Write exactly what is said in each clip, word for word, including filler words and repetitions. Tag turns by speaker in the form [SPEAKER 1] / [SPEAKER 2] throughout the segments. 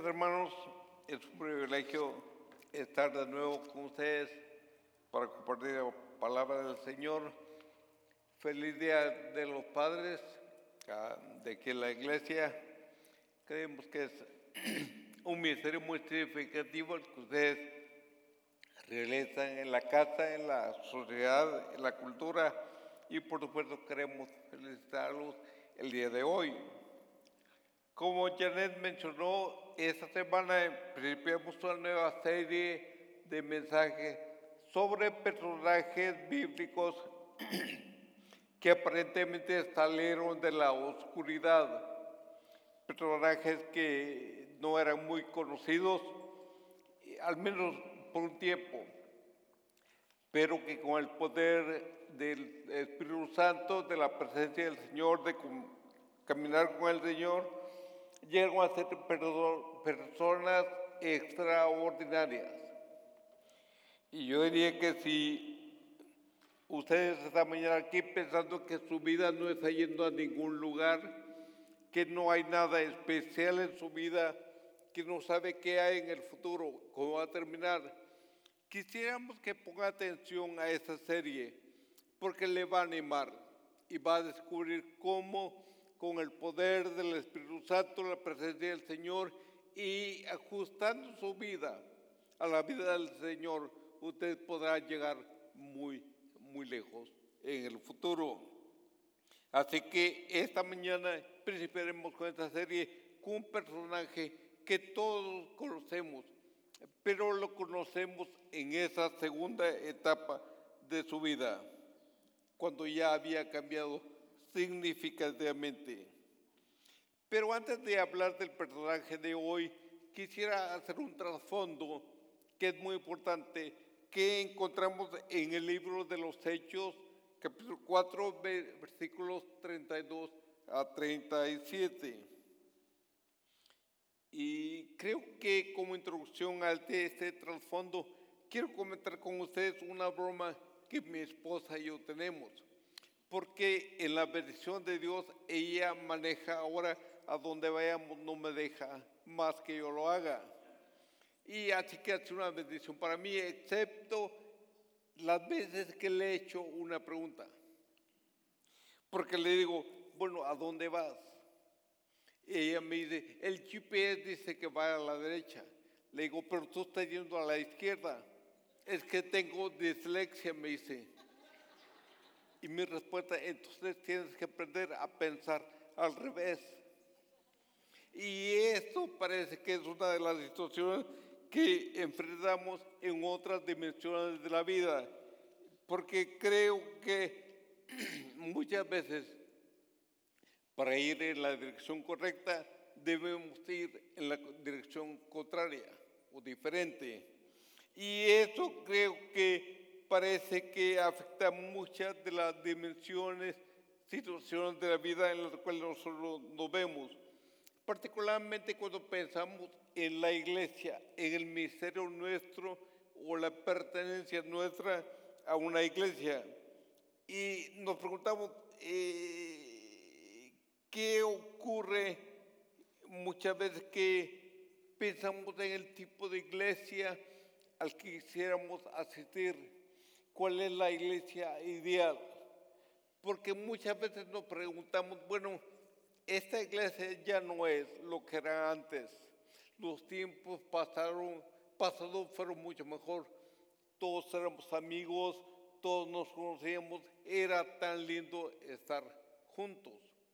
[SPEAKER 1] hermanos, es un privilegio estar de nuevo con ustedes para compartir la palabra del Señor. Feliz Día de los Padres, de que la Iglesia creemos que es un ministerio muy significativo el que ustedes realizan en la casa, en la sociedad, en la cultura, y por supuesto queremos felicitarlos el día de hoy. Como Janet mencionó, esta semana principiamos una nueva serie de mensajes sobre personajes bíblicos que aparentemente salieron de la oscuridad, personajes que no eran muy conocidos, al menos por un tiempo, pero que con el poder del Espíritu Santo, de la presencia del Señor, de caminar con el Señor, llegan a ser personas extraordinarias. Y yo diría que si ustedes esta mañana aquí pensando que su vida no está yendo a ningún lugar, que no hay nada especial en su vida, que no sabe qué hay en el futuro, cómo va a terminar, quisiéramos que ponga atención a esta serie, porque le va a animar y va a descubrir cómo con el poder del Espíritu Santo, la presencia del Señor y ajustando su vida a la vida del Señor, usted podrá llegar muy, muy lejos en el futuro. Así que esta mañana principiaremos con esta serie con un personaje que todos conocemos, pero lo conocemos en esa segunda etapa de su vida, cuando ya había cambiado significativamente. Pero antes de hablar del personaje de hoy, quisiera hacer un trasfondo que es muy importante, que encontramos en el libro de los Hechos, capítulo cuatro, versículos treinta y dos a treinta y siete. Y creo que como introducción a este trasfondo, quiero comentar con ustedes una broma que mi esposa y yo tenemos. Porque en la bendición de Dios, ella maneja ahora a donde vayamos, no me deja más que yo lo haga. Y así que es una bendición para mí, excepto las veces que le he hecho una pregunta. Porque le digo, bueno, ¿a dónde vas? Y ella me dice, el G P S dice que va a la derecha. Le digo, pero tú estás yendo a la izquierda. Es que tengo dislexia, me dice. Y mi respuesta, entonces tienes que aprender a pensar al revés. Y esto parece que es una de las situaciones que enfrentamos en otras dimensiones de la vida. Porque creo que muchas veces para ir en la dirección correcta debemos ir en la dirección contraria o diferente. Y eso creo que parece que afecta muchas de las dimensiones, situaciones de la vida en las cuales nosotros nos vemos. Particularmente cuando pensamos en la iglesia, en el ministerio nuestro o la pertenencia nuestra a una iglesia. Y nos preguntamos, eh, ¿qué ocurre muchas veces que pensamos en el tipo de iglesia al que quisiéramos asistir? ¿Cuál es la iglesia ideal? Porque muchas veces nos preguntamos, bueno, esta iglesia ya no es lo que era antes. Los tiempos pasaron, pasados fueron mucho mejor. Todos éramos amigos, todos nos conocíamos, era tan lindo estar juntos.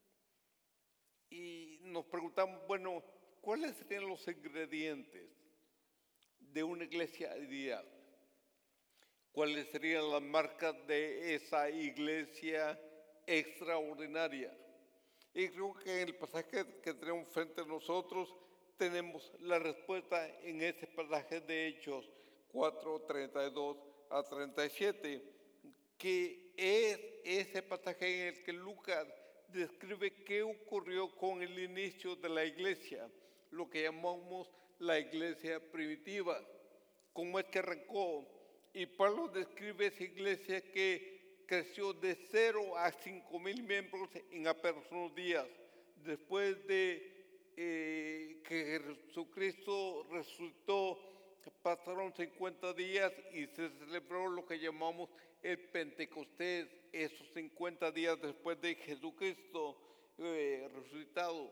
[SPEAKER 1] Y nos preguntamos, bueno, ¿cuáles serían los ingredientes de una iglesia ideal? ¿Cuáles serían las marcas de esa iglesia extraordinaria? Y creo que en el pasaje que tenemos frente a nosotros tenemos la respuesta en ese pasaje de Hechos cuatro, treinta y dos a treinta y siete, que es ese pasaje en el que Lucas describe qué ocurrió con el inicio de la iglesia, lo que llamamos la iglesia primitiva, cómo es que arrancó. Y Pablo describe esa iglesia que creció de cero a cinco mil miembros en apenas unos días, después de eh, que Jesucristo resucitó, pasaron cincuenta días y se celebró lo que llamamos el Pentecostés, esos cincuenta días después de Jesucristo eh, resucitado.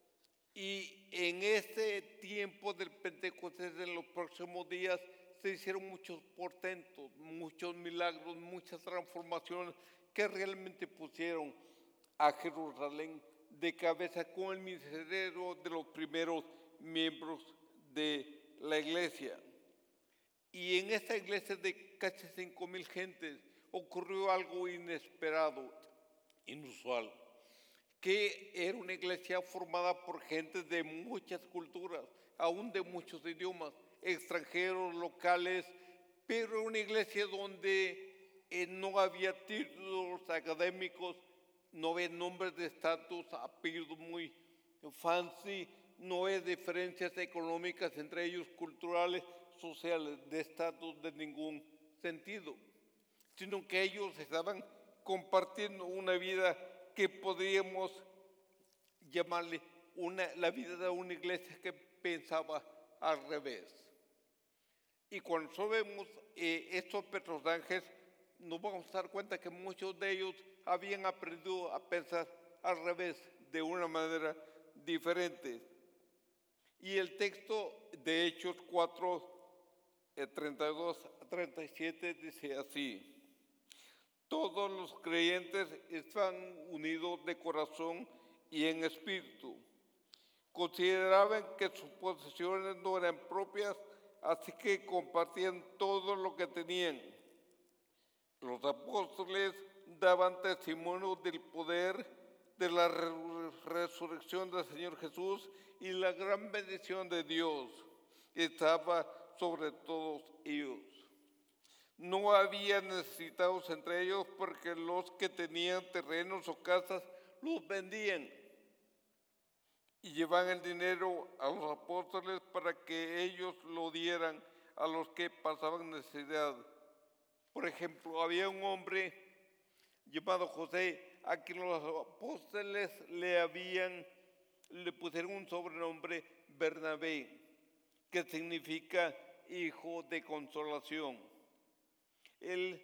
[SPEAKER 1] Y en ese tiempo del Pentecostés, en los próximos días, se hicieron muchos portentos, muchos milagros, muchas transformaciones que realmente pusieron a Jerusalén de cabeza con el ministerio de los primeros miembros de la iglesia. Y en esta iglesia de casi cinco mil gentes ocurrió algo inesperado, inusual, que era una iglesia formada por gente de muchas culturas, aún de muchos idiomas, extranjeros, locales, pero una iglesia donde eh, no había títulos académicos, no había nombres de estatus, apellidos muy fancy, no hay diferencias económicas entre ellos, culturales, sociales, de estatus de ningún sentido, sino que ellos estaban compartiendo una vida que podríamos llamarle una, la vida de una iglesia que pensaba al revés. Y cuando vemos eh, estos personajes, nos vamos a dar cuenta que muchos de ellos habían aprendido a pensar al revés, de una manera diferente. Y el texto de Hechos cuatro, eh, treinta y dos a treinta y siete dice así: todos los creyentes están unidos de corazón y en espíritu. Consideraban que sus posesiones no eran propias, así que compartían todo lo que tenían. Los apóstoles daban testimonio del poder de la resurrección del Señor Jesús, y la gran bendición de Dios estaba sobre todos ellos. No había necesitados entre ellos, porque los que tenían terrenos o casas los vendían y llevaban el dinero a los apóstoles para que ellos lo dieran a los que pasaban necesidad. Por ejemplo, había un hombre llamado José, a quien los apóstoles le habían, le pusieron un sobrenombre Bernabé, que significa hijo de consolación. Él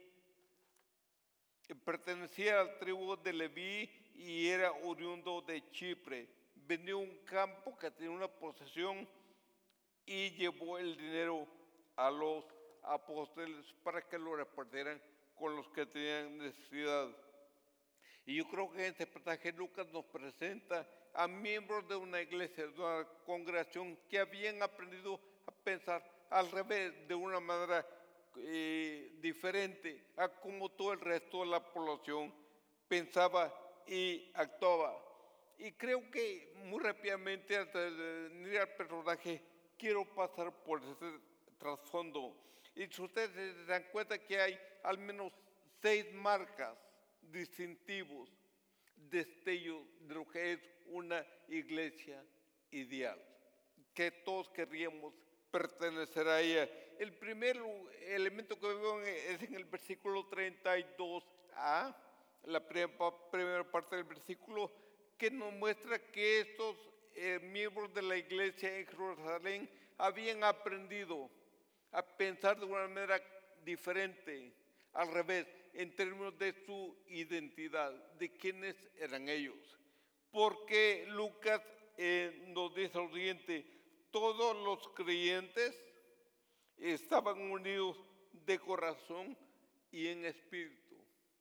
[SPEAKER 1] pertenecía al tribu de Leví y era oriundo de Chipre. Vendió un campo que tenía una posesión y llevó el dinero a los apóstoles para que lo repartieran con los que tenían necesidad. Y yo creo que en este pasaje Lucas nos presenta a miembros de una iglesia, de una congregación que habían aprendido a pensar al revés, de una manera eh, diferente a como todo el resto de la población pensaba y actuaba. Y creo que muy rápidamente, antes de ir al personaje, quiero pasar por ese trasfondo. Y si ustedes se dan cuenta que hay al menos seis marcas distintivos, destellos de lo que es una iglesia ideal, que todos querríamos pertenecer a ella. El primer elemento que veo es en el versículo treinta y dos a, la primera parte del versículo, que nos muestra que estos eh, miembros de la iglesia en Jerusalén habían aprendido a pensar de una manera diferente, al revés, en términos de su identidad, de quiénes eran ellos. Porque Lucas eh, nos dice lo siguiente: todos los creyentes estaban unidos de corazón y en espíritu.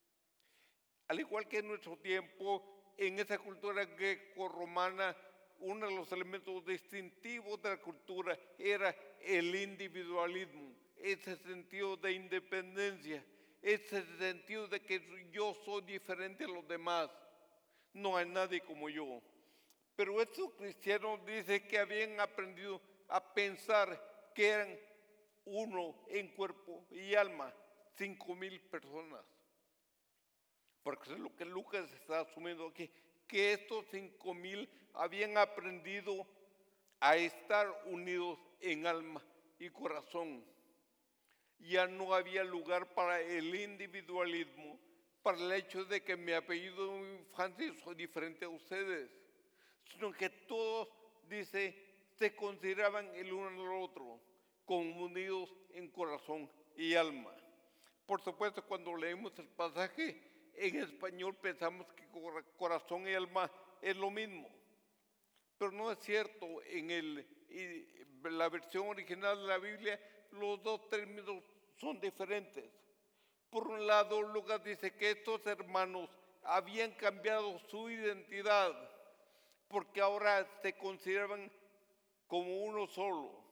[SPEAKER 1] Al igual que en nuestro tiempo, en esa cultura greco-romana, uno de los elementos distintivos de la cultura era el individualismo, ese sentido de independencia, ese sentido de que yo soy diferente a los demás, no hay nadie como yo. Pero estos cristianos dicen que habían aprendido a pensar que eran uno en cuerpo y alma, cinco mil personas. Porque es lo que Lucas está asumiendo aquí, que estos cinco mil habían aprendido a estar unidos en alma y corazón. Ya no había lugar para el individualismo, para el hecho de que mi apellido de mi infancia soy diferente a ustedes, sino que todos dice, se consideraban el uno al otro, como unidos en corazón y alma. Por supuesto, cuando leemos el pasaje en español pensamos que corazón y alma es lo mismo, pero no es cierto. En el, la versión original de la Biblia, los dos términos son diferentes. Por un lado, Lucas dice que estos hermanos habían cambiado su identidad porque ahora se consideraban como uno solo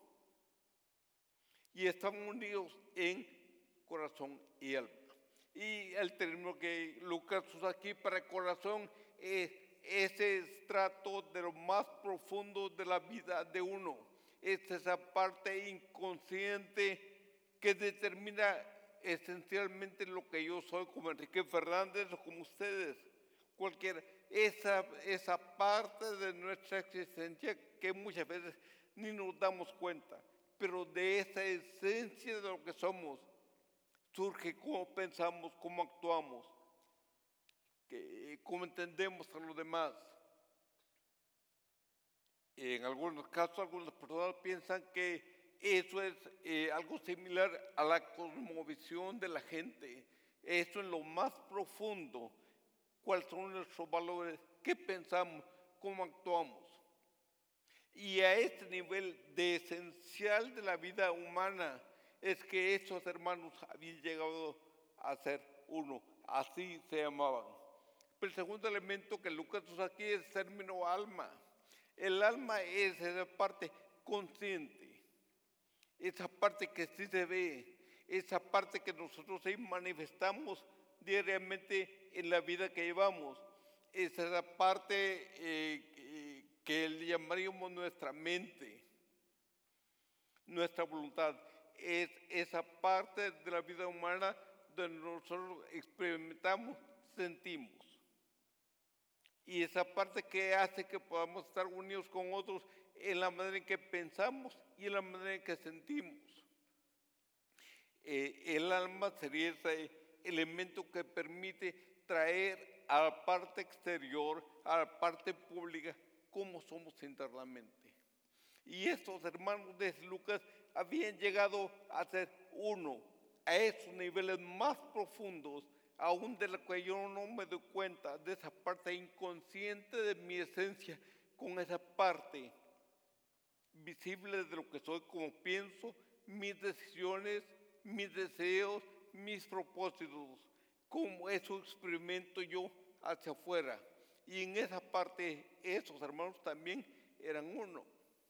[SPEAKER 1] y estaban unidos en corazón y alma. Y el término que Lucas usa aquí para corazón es ese estrato de lo más profundo de la vida de uno. Es esa parte inconsciente que determina esencialmente lo que yo soy, como Enrique Fernández o como ustedes, cualquiera. Esa, esa parte de nuestra existencia que muchas veces ni nos damos cuenta, pero de esa esencia de lo que somos surge cómo pensamos, cómo actuamos, que, cómo entendemos a los demás. En algunos casos, algunas personas piensan que eso es eh, algo similar a la cosmovisión de la gente. Eso en lo más profundo, cuáles son nuestros valores, qué pensamos, cómo actuamos. Y a este nivel de esencial de la vida humana es que estos hermanos habían llegado a ser uno, así se llamaban. Pero el segundo elemento que Lucas usa aquí es el término alma. El alma es esa parte consciente, esa parte que sí se ve, esa parte que nosotros sí manifestamos diariamente en la vida que llevamos. Es esa parte eh, que le llamaríamos nuestra mente, nuestra voluntad. Es esa parte de la vida humana donde nosotros experimentamos, sentimos. Y esa parte que hace que podamos estar unidos con otros en la manera en que pensamos y en la manera en que sentimos. Eh, el alma sería ese elemento que permite traer a la parte exterior, a la parte pública, cómo somos internamente. Y estos hermanos de Lucas habían llegado a ser uno, a esos niveles más profundos, aún de lo que yo no me doy cuenta, de esa parte inconsciente de mi esencia, con esa parte visible de lo que soy, como pienso, mis decisiones, mis deseos, mis propósitos, como eso experimento yo hacia afuera. Y en esa parte, esos hermanos también eran uno.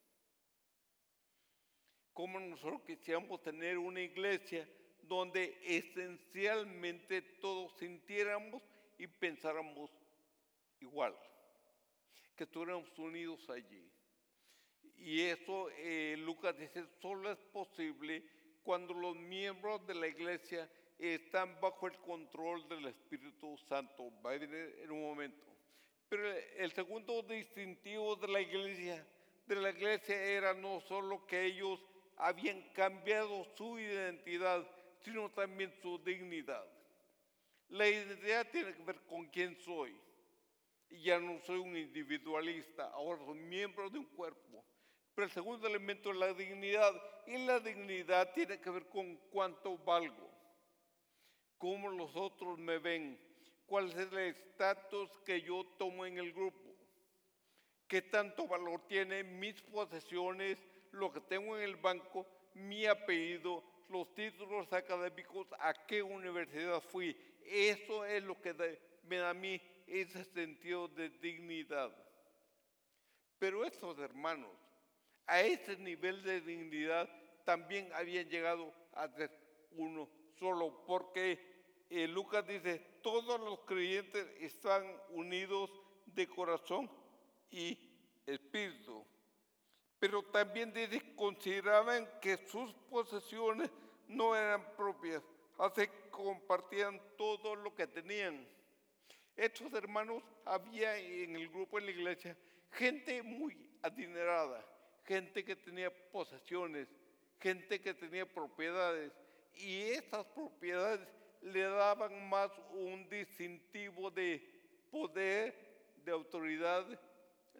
[SPEAKER 1] Como nosotros quisiéramos tener una iglesia donde esencialmente todos sintiéramos y pensáramos igual, que estuviéramos unidos allí. Y eso eh, Lucas dice, solo es posible cuando los miembros de la iglesia están bajo el control del Espíritu Santo. Va a venir en un momento. Pero el segundo distintivo de la iglesia, de la iglesia era no solo que ellos habían cambiado su identidad, sino también su dignidad. La identidad tiene que ver con quién soy. Y ya no soy un individualista, ahora soy miembro de un cuerpo. Pero el segundo elemento es la dignidad. Y la dignidad tiene que ver con cuánto valgo, cómo los otros me ven, cuál es el estatus que yo tomo en el grupo, qué tanto valor tienen mis posesiones, lo que tengo en el banco, mi apellido, los títulos académicos, a qué universidad fui. Eso es lo que me da a mí ese sentido de dignidad. Pero estos hermanos, a ese nivel de dignidad, también habían llegado a ser uno solo, porque eh, Lucas dice, todos los creyentes están unidos de corazón y espíritu. Pero también dice, consideraban que sus posesiones no eran propias, así que compartían todo lo que tenían. Estos hermanos, había en el grupo en la iglesia gente muy adinerada, gente que tenía posesiones, gente que tenía propiedades, y estas propiedades le daban más un distintivo de poder, de autoridad,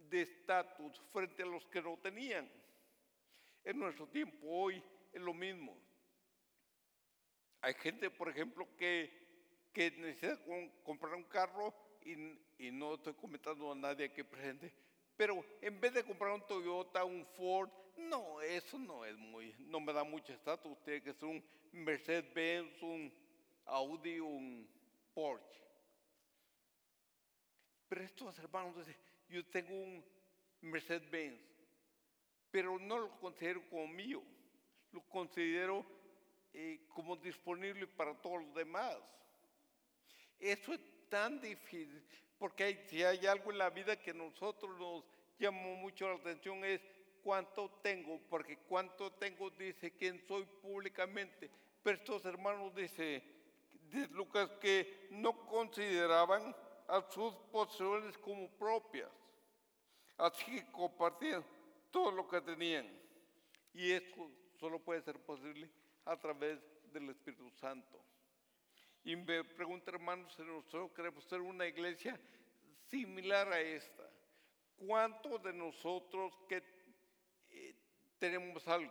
[SPEAKER 1] de estatus frente a los que no tenían. En nuestro tiempo hoy es lo mismo. Hay gente, por ejemplo, que, que necesita con, comprar un carro y, y no estoy comentando a nadie aquí presente, pero en vez de comprar un Toyota, un Ford, no, eso no es muy, no me da mucho estatus. Tiene que ser un Mercedes-Benz, un Audi, un Porsche. Pero estos hermanos dicen, yo tengo un Mercedes-Benz, pero no lo considero como mío, lo considero eh, como disponible para todos los demás. Eso es tan difícil, porque hay, si hay algo en la vida que a nosotros nos llamó mucho la atención es cuánto tengo, porque cuánto tengo dice quién soy públicamente. Pero estos hermanos dice, dice Lucas, que no consideraban a sus posesiones como propias, así que compartían todo lo que tenían. Y eso solo puede ser posible a través del Espíritu Santo. Y me pregunto, hermanos, si nosotros queremos ser una iglesia similar a esta, ¿cuántos de nosotros que eh, tenemos algo?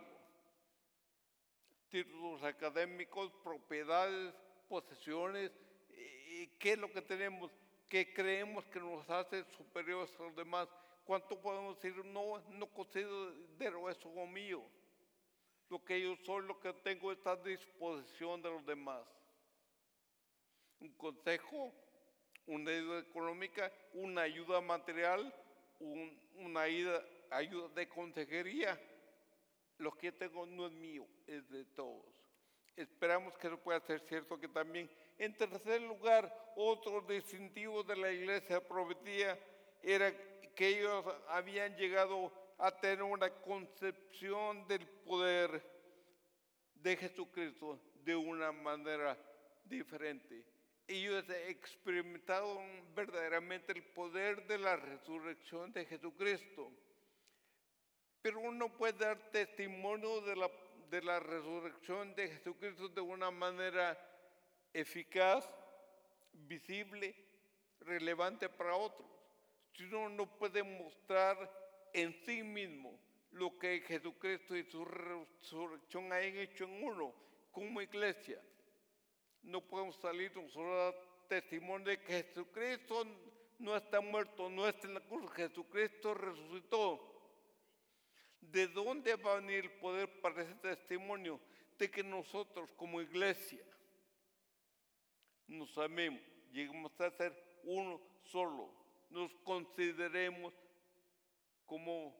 [SPEAKER 1] Títulos académicos, propiedades, posesiones, eh, ¿qué es lo que tenemos? Que creemos que nos hace superiores a los demás. ¿Cuánto podemos decir, no, no considero eso como mío? Lo que yo soy, lo que tengo está a disposición de los demás. Un consejo, una ayuda económica, una ayuda material, un, una ayuda, ayuda de consejería. Lo que tengo no es mío, es de todos. Esperamos que eso pueda ser cierto, que también. En tercer lugar, otro distintivo de la iglesia prometía era que ellos habían llegado a tener una concepción del poder de Jesucristo de una manera diferente. Ellos experimentaron verdaderamente el poder de la resurrección de Jesucristo. Pero uno puede dar testimonio de la, de la resurrección de Jesucristo de una manera eficaz, visible, relevante para otros. Si uno no puede mostrar en sí mismo lo que Jesucristo y su resurrección han hecho en uno como iglesia, no podemos salir nosotros a dar testimonio de que Jesucristo no está muerto, no está en la cruz, Jesucristo resucitó. ¿De dónde va a venir el poder para ese testimonio? De que nosotros como iglesia nos amemos, lleguemos a ser uno solo, nos consideremos como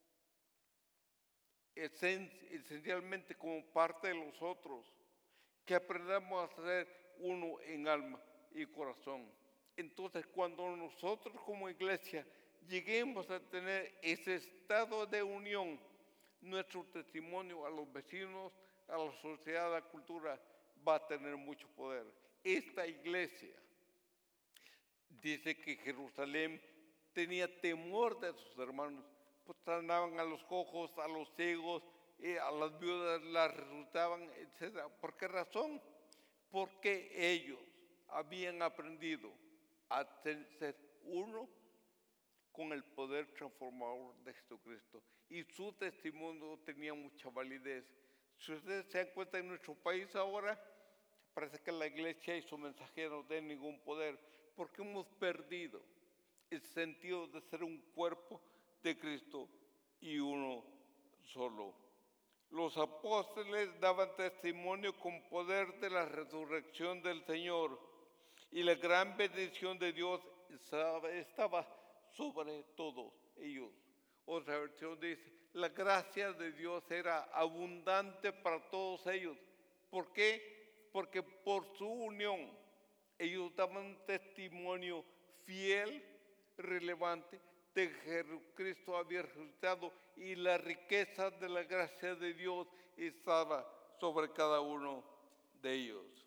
[SPEAKER 1] esencialmente como parte de los otros, que aprendamos a ser uno en alma y corazón. Entonces, cuando nosotros como iglesia lleguemos a tener ese estado de unión, nuestro testimonio a los vecinos, a la sociedad, a la cultura, va a tener mucho poder. Esta iglesia dice que Jerusalén tenía temor de sus hermanos, pues sanaban a los cojos, a los ciegos, eh, a las viudas las resucitaban, etcétera. ¿Por qué razón? Porque ellos habían aprendido a ser uno con el poder transformador de Jesucristo. Y su testimonio tenía mucha validez. Si ustedes se dan cuenta, en nuestro país ahora parece que la iglesia y su mensajero no tienen ningún poder, porque hemos perdido el sentido de ser un cuerpo de Cristo y uno solo. Los apóstoles daban testimonio con poder de la resurrección del Señor, y la gran bendición de Dios estaba sobre todos ellos. Otra versión dice, la gracia de Dios era abundante para todos ellos. ¿Por qué? Porque por su unión ellos daban un testimonio fiel, relevante, de que Jesucristo había resucitado y la riqueza de la gracia de Dios estaba sobre cada uno de ellos.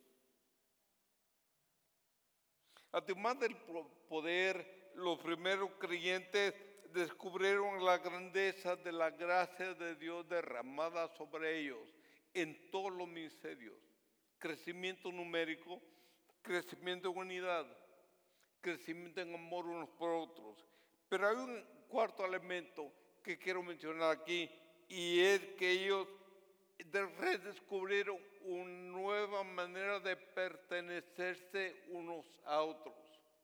[SPEAKER 1] Además del poder, los primeros creyentes descubrieron la grandeza de la gracia de Dios derramada sobre ellos en todos los ministerios. Crecimiento numérico, crecimiento en unidad, crecimiento en amor unos por otros. Pero hay un cuarto elemento que quiero mencionar aquí, y es que ellos redescubrieron una nueva manera de pertenecerse unos a otros.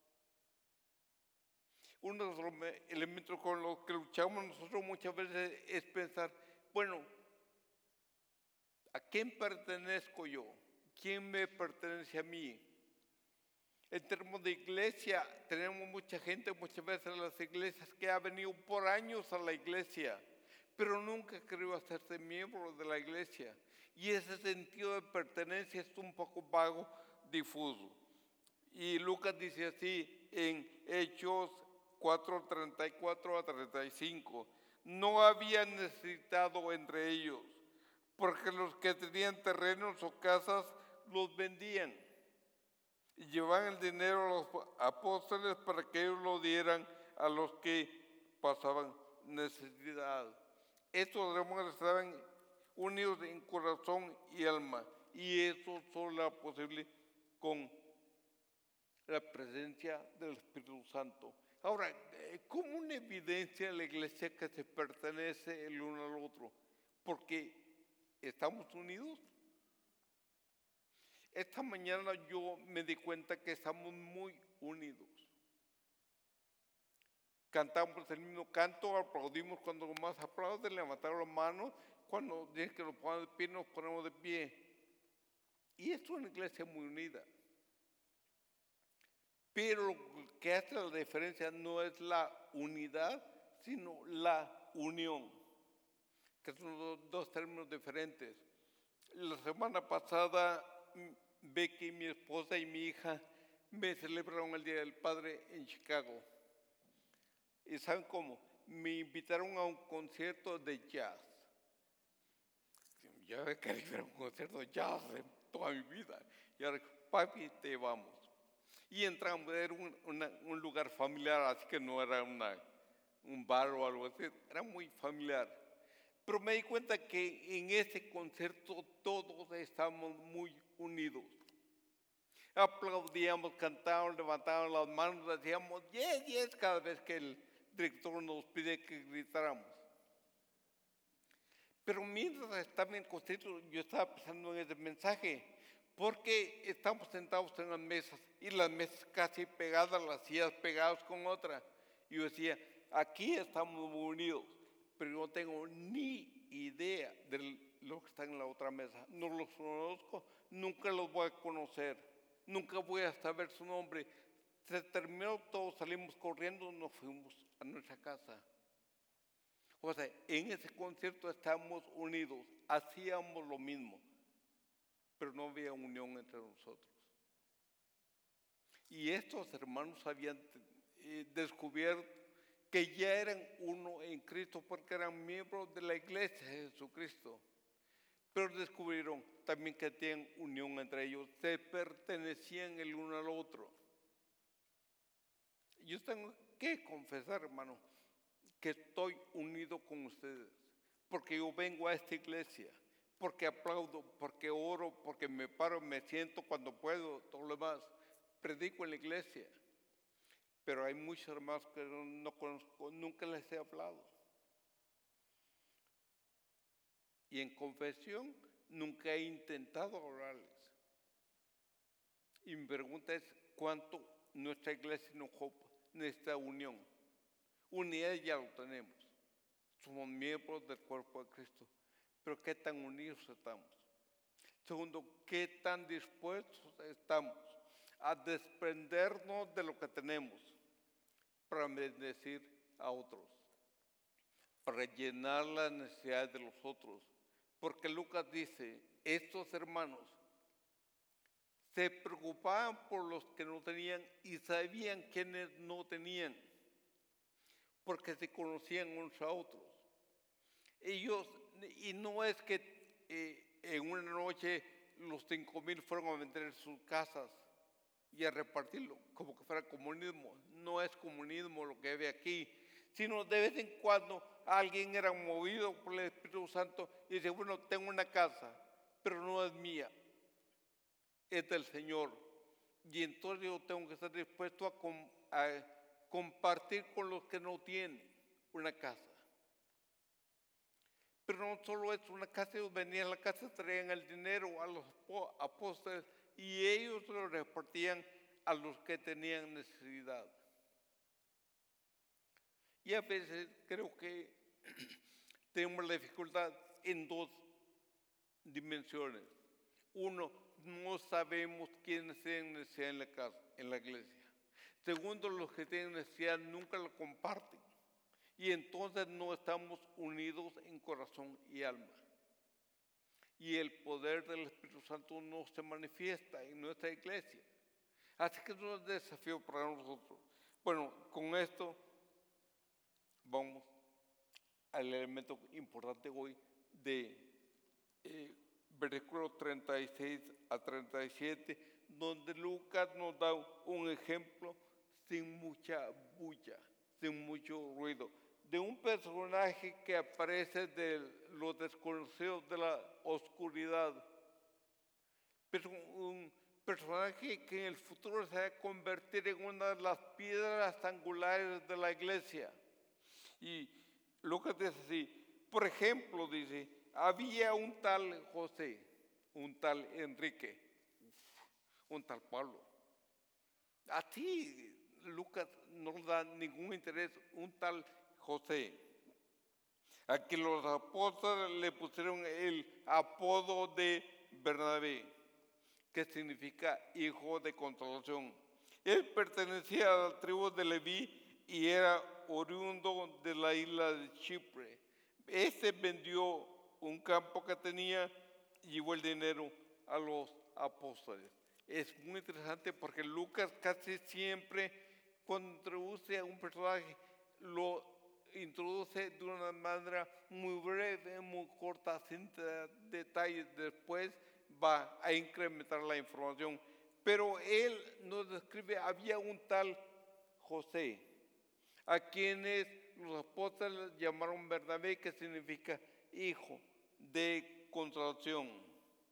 [SPEAKER 1] Uno de los elementos con los que luchamos nosotros muchas veces es pensar, bueno, ¿a quién pertenezco yo? ¿Quién me pertenece a mí? En términos de iglesia, tenemos mucha gente, muchas veces en las iglesias, que ha venido por años a la iglesia, pero nunca querido hacerse miembro de la iglesia. Y ese sentido de pertenencia es un poco vago, difuso. Y Lucas dice así en Hechos cuatro, treinta y cuatro a treinta y cinco, no había necesitado entre ellos, porque los que tenían terrenos o casas los vendían y llevaban el dinero a los apóstoles para que ellos lo dieran a los que pasaban necesidad. Estos hermanos estaban unidos en corazón y alma, y eso solo era posible con la presencia del Espíritu Santo. Ahora, ¿cómo una evidencia en la iglesia que se pertenece el uno al otro? Porque estamos unidos. Esta mañana yo me di cuenta que estamos muy unidos. Cantamos el mismo canto, aplaudimos cuando más aplauden, levantamos las manos, cuando dicen que nos pongan de pie, nos ponemos de pie. Y esto es una iglesia muy unida. Pero lo que hace la diferencia no es la unidad, sino la unión, que son dos, dos términos diferentes. La semana pasada, Becky, mi esposa y mi hija me celebraron el Día del Padre en Chicago. ¿Y saben cómo? Me invitaron a un concierto de jazz. Yo había querido ir a un concierto de jazz en toda mi vida. Y ahora, papi, te vamos. Y entramos, era un, una, un lugar familiar, así que no era una, un bar o algo así, era muy familiar. Pero me di cuenta que en ese concierto todos estábamos muy unidos. Aplaudíamos, cantábamos, levantábamos las manos, decíamos yes, yes, cada vez que el director nos pide que gritáramos. Pero mientras estaba en el concierto, yo estaba pensando en ese mensaje, porque estamos sentados en las mesas y las mesas casi pegadas, las sillas pegadas con otra. Y yo decía, aquí estamos muy unidos, pero yo no tengo ni idea de lo que está en la otra mesa. No los conozco, nunca los voy a conocer, nunca voy a saber su nombre. Se terminó todo, salimos corriendo, nos fuimos a nuestra casa. O sea, en ese concierto estábamos unidos, hacíamos lo mismo, pero no había unión entre nosotros. Y estos hermanos habían eh, descubierto que ya eran uno en Cristo porque eran miembros de la iglesia de Jesucristo. Pero descubrieron también que tenían unión entre ellos, se pertenecían el uno al otro. Yo tengo que confesar, hermano, que estoy unido con ustedes, porque yo vengo a esta iglesia, porque aplaudo, porque oro, porque me paro, me siento cuando puedo, todo lo demás. Predico en la iglesia, pero hay muchos hermanos que no, no conozco, nunca les he hablado. Y en confesión nunca he intentado hablarles. Y mi pregunta es, ¿cuánto nuestra iglesia nos ocupa nuestra unión? Unidad ya lo tenemos, somos miembros del cuerpo de Cristo, pero ¿qué tan unidos estamos? Segundo, ¿qué tan dispuestos estamos a desprendernos de lo que tenemos para bendecir a otros, para llenar las necesidades de los otros? Porque Lucas dice, estos hermanos se preocupaban por los que no tenían y sabían quiénes no tenían, porque se conocían unos a otros. Ellos, y no es que eh, en una noche los cinco mil fueron a vender sus casas y a repartirlo, como que fuera comunismo. No es comunismo lo que hay aquí, sino de vez en cuando alguien era movido por el Espíritu Santo y dice, bueno, tengo una casa, pero no es mía, es del Señor. Y entonces yo tengo que estar dispuesto a, com a compartir con los que no tienen, una casa. Pero no solo es una casa, ellos venían a la casa, traían el dinero a los apóstoles y ellos lo repartían a los que tenían necesidad. Y a veces creo que tenemos la dificultad en dos dimensiones. Uno, no sabemos quiénes tienen necesidad en la casa, en la iglesia. Segundo, los que tienen necesidad nunca lo comparten. Y entonces no estamos unidos en corazón y alma. Y el poder del Espíritu Santo no se manifiesta en nuestra iglesia. Así que es un desafío para nosotros. Bueno, con esto vamos al elemento importante hoy de eh, versículo treinta y seis a treinta y siete, donde Lucas nos da un ejemplo sin mucha bulla, sin mucho ruido, de un personaje que aparece de los desconocidos de la oscuridad, pero un personaje que en el futuro se va a convertir en una de las piedras angulares de la iglesia. Y Lucas dice así, por ejemplo, dice, había un tal José, un tal Enrique, un tal Pablo. Así Lucas no da ningún interés, un tal José, a quien los apóstoles le pusieron el apodo de Bernabé, que significa hijo de consolación. Él pertenecía a la tribu de Leví y era oriundo de la isla de Chipre. Este vendió un campo que tenía y llevó el dinero a los apóstoles. Es muy interesante porque Lucas casi siempre, cuando introduce a un personaje, lo introduce de una manera muy breve, muy corta, sin detalles. Después va a incrementar la información. Pero él nos describe, había un tal José, a quienes los apóstoles llamaron Bernabé, que significa hijo de consolación.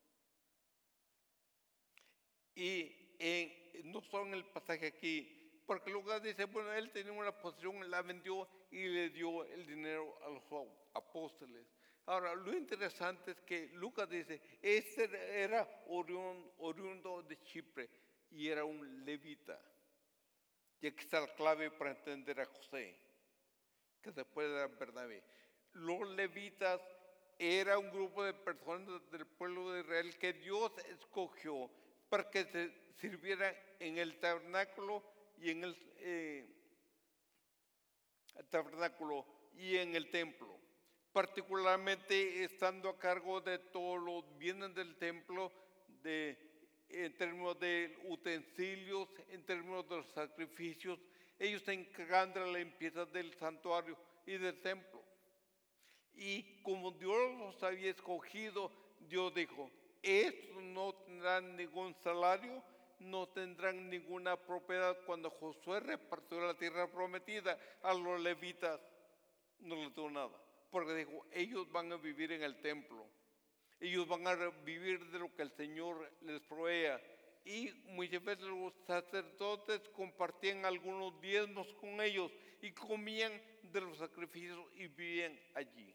[SPEAKER 1] Y en, no solo en el pasaje aquí, porque Lucas dice, bueno, él tenía una posición, la vendió y le dio el dinero a los apóstoles. Ahora, lo interesante es que Lucas dice, este era oriundo, oriundo de Chipre y era un levita. Y aquí está la clave para entender a José, que después era Bernabé. Los levitas era un grupo de personas del pueblo de Israel que Dios escogió para que se sirvieran en el tabernáculo y en el, eh, el tabernáculo y en el templo, particularmente estando a cargo de todos los bienes del templo, de, en términos de utensilios, en términos de los sacrificios. Ellos se encargan de la limpieza del santuario y del templo. Y como Dios los había escogido, Dios dijo, estos no tendrán ningún salario, no tendrán ninguna propiedad. Cuando Josué repartió la tierra prometida a los levitas, no les dio nada, porque dijo, ellos van a vivir en el templo, ellos van a vivir de lo que el Señor les provea. Y muchas veces los sacerdotes compartían algunos diezmos con ellos y comían de los sacrificios y vivían allí.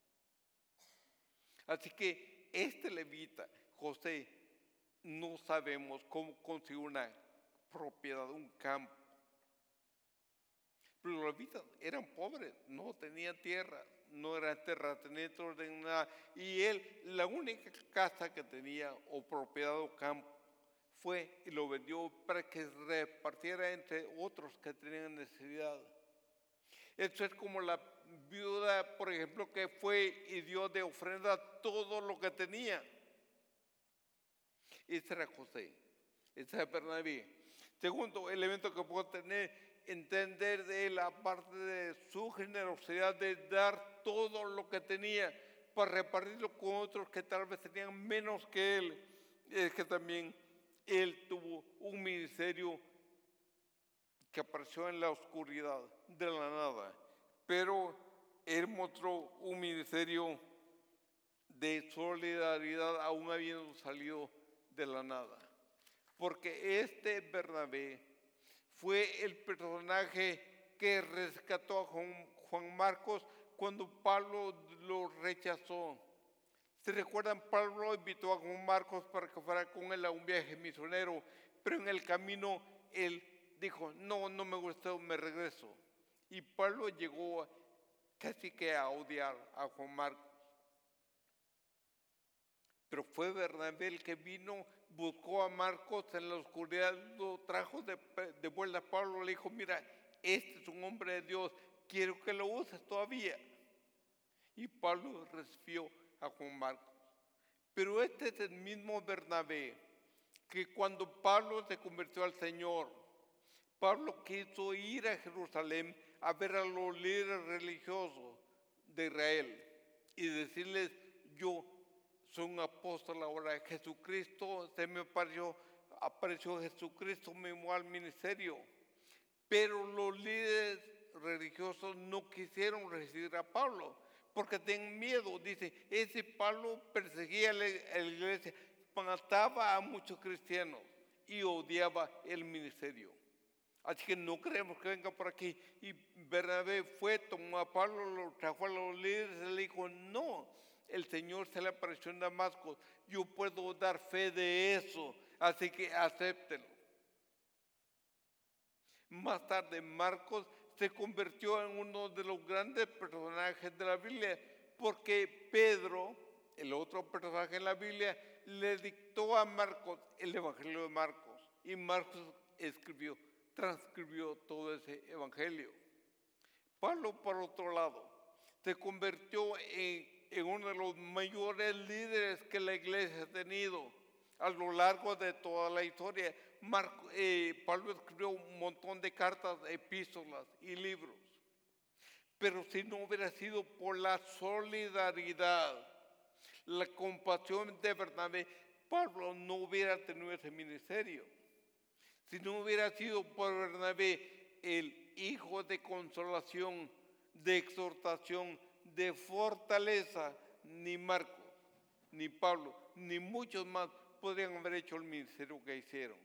[SPEAKER 1] Así que este levita, José, no sabemos cómo consiguió una propiedad, un campo. Pero los levitas eran pobres, no tenían tierra, no eran terratenientes de nada. Y él, la única casa que tenía o propiedad o campo, fue y lo vendió para que repartiera entre otros que tenían necesidad. Esto es como la viuda, por ejemplo, que fue y dio de ofrenda todo lo que tenía. Ese era José, ese era Bernabé. Segundo elemento que puedo tener, entender de él, aparte de su generosidad de dar todo lo que tenía para repartirlo con otros que tal vez tenían menos que él, es que también él tuvo un ministerio que apareció en la oscuridad de la nada, pero él mostró un ministerio de solidaridad aún habiendo salido de la nada, porque este Bernabé fue el personaje que rescató a Juan, Juan Marcos cuando Pablo lo rechazó. ¿Se recuerdan? Pablo invitó a Juan Marcos para que fuera con él a un viaje misionero, pero en el camino él dijo, no, no me gustó, me regreso. Y Pablo llegó casi que a odiar a Juan Marcos. Pero fue Bernabé el que vino, buscó a Marcos en la oscuridad, lo trajo de, de vuelta a Pablo, le dijo, mira, este es un hombre de Dios, quiero que lo uses todavía. Y Pablo recibió a Juan Marcos. Pero este es el mismo Bernabé que cuando Pablo se convirtió al Señor, Pablo quiso ir a Jerusalén a ver a los líderes religiosos de Israel y decirles, yo soy un apóstol ahora, Jesucristo, se me apareció, apareció Jesucristo, me llevó al ministerio. Pero los líderes religiosos no quisieron recibir a Pablo, porque tenían miedo. Dice, ese Pablo perseguía a la iglesia, mataba a muchos cristianos y odiaba el ministerio. Así que no queremos que venga por aquí. Y Bernabé fue, tomó a Pablo, lo trajo a los líderes y le dijo, no, el Señor se le apareció en Damasco, yo puedo dar fe de eso, así que acéptelo. Más tarde Marcos se convirtió en uno de los grandes personajes de la Biblia, porque Pedro, el otro personaje en la Biblia, le dictó a Marcos el Evangelio de Marcos, y Marcos escribió, transcribió todo ese Evangelio. Pablo, por otro lado, se convirtió en, en uno de los mayores líderes que la iglesia ha tenido a lo largo de toda la historia. Marco, eh, Pablo escribió un montón de cartas, epístolas y libros. Pero si no hubiera sido por la solidaridad, la compasión de Bernabé, Pablo no hubiera tenido ese ministerio. Si no hubiera sido por Bernabé, el hijo de consolación, de exhortación, de fortaleza, ni Marcos, ni Pablo, ni muchos más podrían haber hecho el ministerio que hicieron.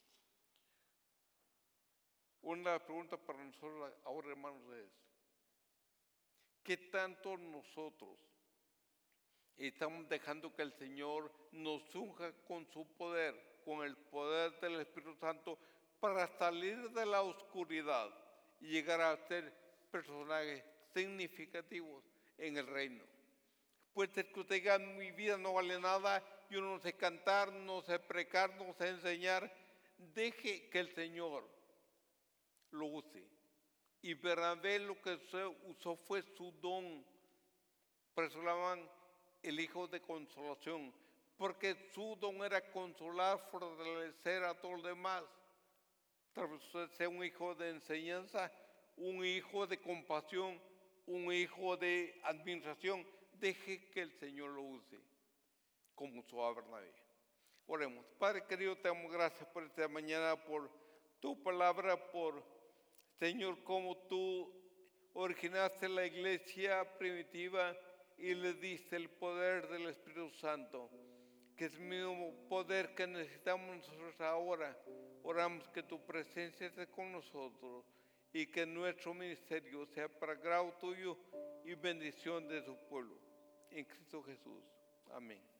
[SPEAKER 1] Una pregunta para nosotros ahora, hermanos, es, ¿qué tanto nosotros estamos dejando que el Señor nos unja con su poder, con el poder del Espíritu Santo, para salir de la oscuridad y llegar a ser personajes significativos en el reino? Puede ser que usted diga, mi vida no vale nada, yo no sé cantar, no sé predicar, no sé enseñar. Deje que el Señor lo use. Y Bernabé lo que usó fue su don. Por eso lo llaman el hijo de consolación, porque su don era consolar, fortalecer a todos los demás. Tal vez usted sea un hijo de enseñanza, un hijo de compasión, un hijo de administración. Deje que el Señor lo use como usó a Bernabé. Oremos. Padre querido, te damos gracias por esta mañana, por tu palabra, por, Señor, como tú originaste la iglesia primitiva y le diste el poder del Espíritu Santo, que es el mismo poder que necesitamos nosotros ahora. Oramos que tu presencia esté con nosotros y que nuestro ministerio sea para grado tuyo y bendición de tu pueblo. En Cristo Jesús. Amén.